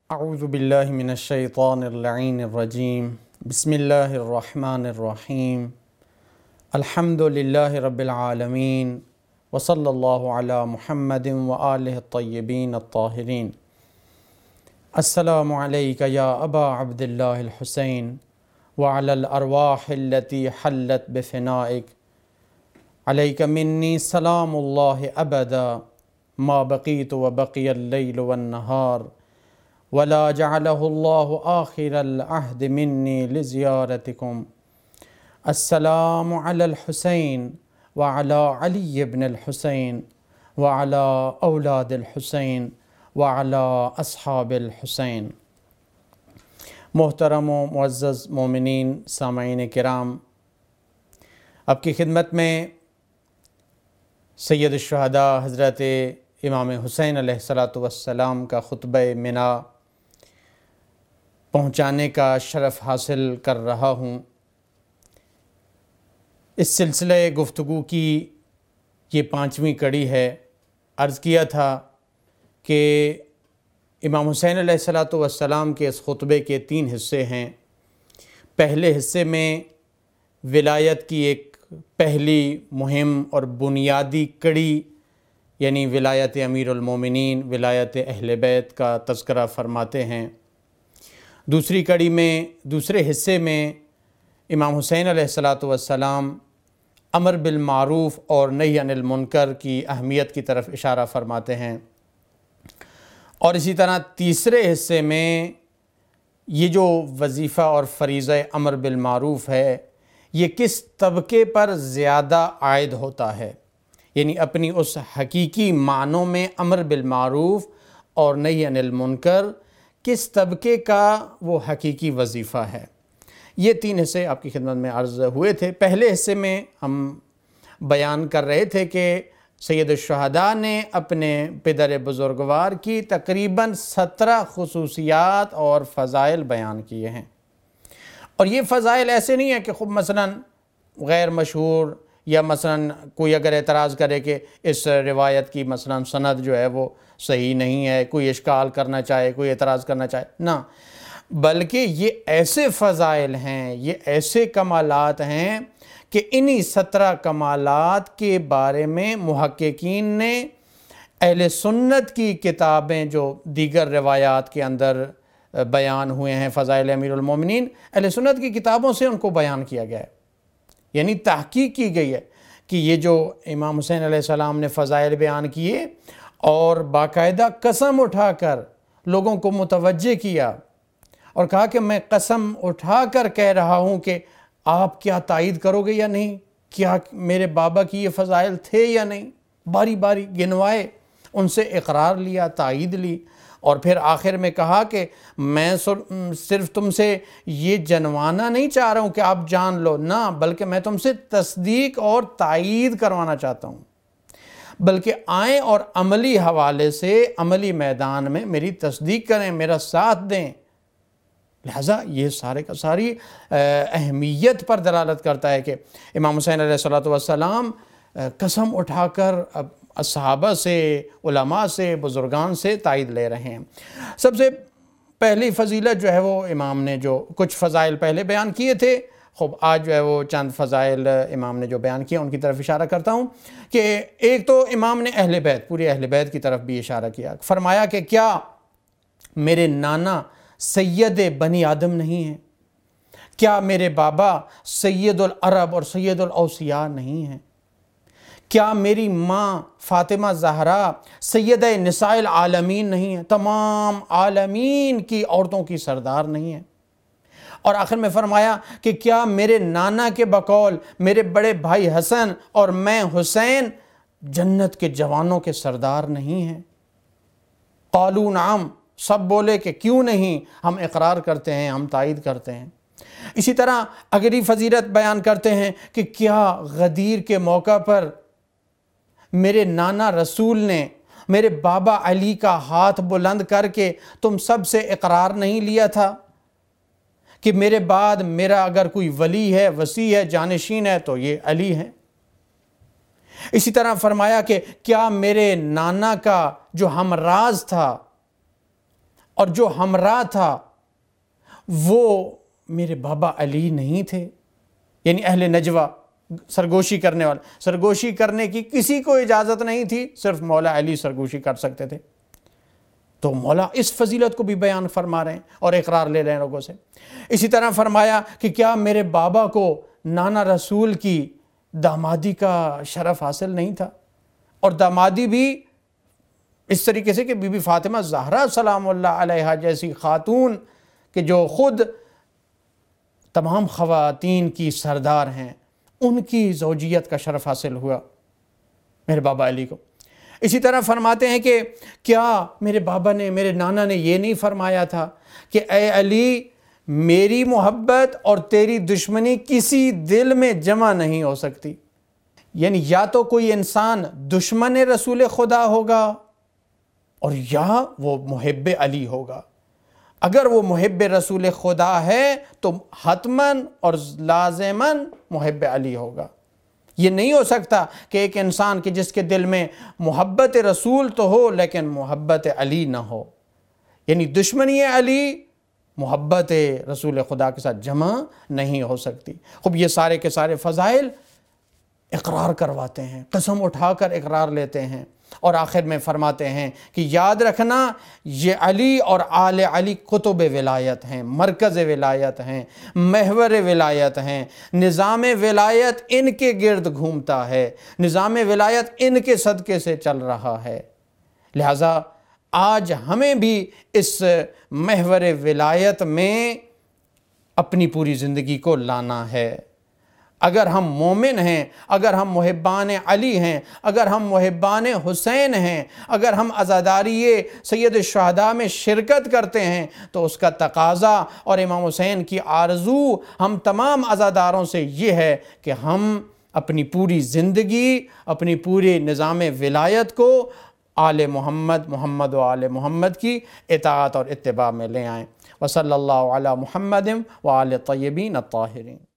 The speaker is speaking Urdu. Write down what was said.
اعوذ باللہ من الشیطان اللعین الرجیم بسم اللہ الرحمن الرحیم الحمد للہ رب العالمین وصلی اللہ علی محمد وآلہ الطیبین الطاہرین۔ السلام علیک یا ابا عبداللہ الحسین وعلی الارواح التي حلت بفنائک، علیک منی سلام اللہ ابدا ما بقیت وبقی اللیل والنہار، ولا جعله الله آخر العهد مني لزيارتكم۔ السلام على الحسين وعلى علي بن الحسين وعلى أولاد الحسين وعلى أصحاب الحسين۔ محترم و معزز مومنین سامعین کرام، آپ کی خدمت میں سید الشہداء حضرت امام حسین علیہ السلام کا خطبہ منا پہنچانے کا شرف حاصل کر رہا ہوں۔ اس سلسلہ گفتگو کی یہ 5ویں کڑی ہے۔ عرض کیا تھا کہ امام حسین علیہ السلام کے اس خطبے کے 3 حصے ہیں۔ پہلے حصے میں ولایت کی ایک پہلی مہم اور بنیادی کڑی یعنی ولایت امیر المومنین، ولایت اہل بیت کا تذکرہ فرماتے ہیں۔ دوسری کڑی میں، دوسرے حصے میں امام حسین علیہ السلام امر بالمعروف اور نہی عن المنکر کی اہمیت کی طرف اشارہ فرماتے ہیں، اور اسی طرح تیسرے حصے میں یہ جو وظیفہ اور فریضہ امر بالمعروف ہے یہ کس طبقے پر زیادہ عائد ہوتا ہے، یعنی اپنی اس حقیقی معنوں میں امر بالمعروف اور نہی عن المنکر کس طبقے کا وہ حقیقی وظیفہ ہے۔ یہ 3 حصے آپ کی خدمت میں عرض ہوئے تھے۔ پہلے حصے میں ہم بیان کر رہے تھے کہ سید الشہداء نے اپنے پدر بزرگوار کی تقریباً 17 خصوصیات اور فضائل بیان کیے ہیں، اور یہ فضائل ایسے نہیں ہیں کہ خب مثلاً غیر مشہور یا مثلاً کوئی اگر اعتراض کرے کہ اس روایت کی مثلاً سند جو ہے وہ صحیح نہیں ہے، کوئی اشکال کرنا چاہے، کوئی اعتراض کرنا چاہے، نہ، بلکہ یہ ایسے فضائل ہیں، یہ ایسے کمالات ہیں کہ انہی 17 کمالات کے بارے میں محققین نے اہل سنت کی کتابیں جو دیگر روایات کے اندر بیان ہوئے ہیں فضائل امیر المومنین، اہل سنت کی کتابوں سے ان کو بیان کیا گیا ہے، یعنی تحقیق کی گئی ہے کہ یہ جو امام حسین علیہ السلام نے فضائل بیان کیے اور باقاعدہ قسم اٹھا کر لوگوں کو متوجہ کیا اور کہا کہ میں قسم اٹھا کر کہہ رہا ہوں کہ آپ کیا تائید کرو گے یا نہیں، کیا میرے بابا کی یہ فضائل تھے یا نہیں، باری باری گنوائے، ان سے اقرار لیا، تائید لی، اور پھر آخر میں کہا کہ میں صرف تم سے یہ جنوانا نہیں چاہ رہا ہوں کہ آپ جان لو، نہ، بلکہ میں تم سے تصدیق اور تائید کروانا چاہتا ہوں، بلکہ آئیں اور عملی حوالے سے عملی میدان میں میری تصدیق کریں، میرا ساتھ دیں۔ لہٰذا یہ سارے کا ساری اہمیت پر دلالت کرتا ہے کہ امام حسین علیہ السلام قسم اٹھا کر صحابہ سے، علماء سے، بزرگان سے تائید لے رہے ہیں۔ سب سے پہلی فضیلت جو ہے وہ امام نے جو کچھ فضائل پہلے بیان کیے تھے، خب آج جو ہے وہ چند فضائل امام نے جو بیان کیا ان کی طرف اشارہ کرتا ہوں کہ ایک تو امام نے اہل بیت، پوری اہل بیت کی طرف بھی اشارہ کیا، فرمایا کہ کیا میرے نانا سید بنی آدم نہیں ہیں؟ کیا میرے بابا سید العرب اور سید الاوصیاء نہیں ہیں؟ کیا میری ماں فاطمہ زہرا سیدہ نساء العالمین نہیں ہیں، تمام عالمین کی عورتوں کی سردار نہیں ہیں؟ اور آخر میں فرمایا کہ کیا میرے نانا کے بقول میرے بڑے بھائی حسن اور میں حسین جنت کے جوانوں کے سردار نہیں ہیں؟ قالوا نعم، سب بولے کہ کیوں نہیں، ہم اقرار کرتے ہیں، ہم تائید کرتے ہیں۔ اسی طرح اگلی فضیلت بیان کرتے ہیں کہ کیا غدیر کے موقع پر میرے نانا رسول نے میرے بابا علی کا ہاتھ بلند کر کے تم سب سے اقرار نہیں لیا تھا کہ میرے بعد میرا اگر کوئی ولی ہے، وصی ہے، جانشین ہے تو یہ علی ہے؟ اسی طرح فرمایا کہ کیا میرے نانا کا جو ہمراز تھا اور جو ہمراہ تھا وہ میرے بابا علی نہیں تھے، یعنی اہل نجوہ، سرگوشی کرنے والے۔ سرگوشی کرنے کی کسی کو اجازت نہیں تھی، صرف مولا علی سرگوشی کر سکتے تھے۔ تو مولا اس فضیلت کو بھی بیان فرما رہے ہیں اور اقرار لے رہے ہیں لوگوں سے۔ اسی طرح فرمایا کہ کیا میرے بابا کو نانا رسول کی دامادی کا شرف حاصل نہیں تھا، اور دامادی بھی اس طریقے سے کہ بی بی فاطمہ زہرا سلام اللہ علیہا جیسی خاتون کہ جو خود تمام خواتین کی سردار ہیں، ان کی زوجیت کا شرف حاصل ہوا میرے بابا علی کو۔ اسی طرح فرماتے ہیں کہ کیا میرے بابا نے، میرے نانا نے یہ نہیں فرمایا تھا کہ اے علی، میری محبت اور تیری دشمنی کسی دل میں جمع نہیں ہو سکتی؟ یعنی یا تو کوئی انسان دشمن رسول خدا ہوگا اور یا وہ محب علی ہوگا۔ اگر وہ محب رسول خدا ہے تو حتماً اور لازماً محب علی ہوگا۔ یہ نہیں ہو سکتا کہ ایک انسان کے جس کے دل میں محبت رسول تو ہو لیکن محبت علی نہ ہو، یعنی دشمنی علی محبت رسول خدا کے ساتھ جمع نہیں ہو سکتی۔ خوب یہ سارے کے سارے فضائل اقرار کرواتے ہیں، قسم اٹھا کر اقرار لیتے ہیں، اور آخر میں فرماتے ہیں کہ یاد رکھنا یہ علی اور آل علی قطب ولایت ہیں، مرکز ولایت ہیں، محور ولایت ہیں، نظام ولایت ان کے گرد گھومتا ہے، نظام ولایت ان کے صدقے سے چل رہا ہے۔ لہٰذا آج ہمیں بھی اس محور ولایت میں اپنی پوری زندگی کو لانا ہے۔ اگر ہم مومن ہیں، اگر ہم محبان علی ہیں، اگر ہم محبان حسین ہیں، اگر ہم عزاداری سید الشہداء میں شرکت کرتے ہیں تو اس کا تقاضا اور امام حسین کی آرزو ہم تمام عزاداروں سے یہ ہے کہ ہم اپنی پوری زندگی، اپنی پورے نظام ولایت کو آل محمد، محمد و آل محمد کی اطاعت اور اتباع میں لے آئیں۔ وصلی اللہ علی محمد و آل طیبین الطاہرین۔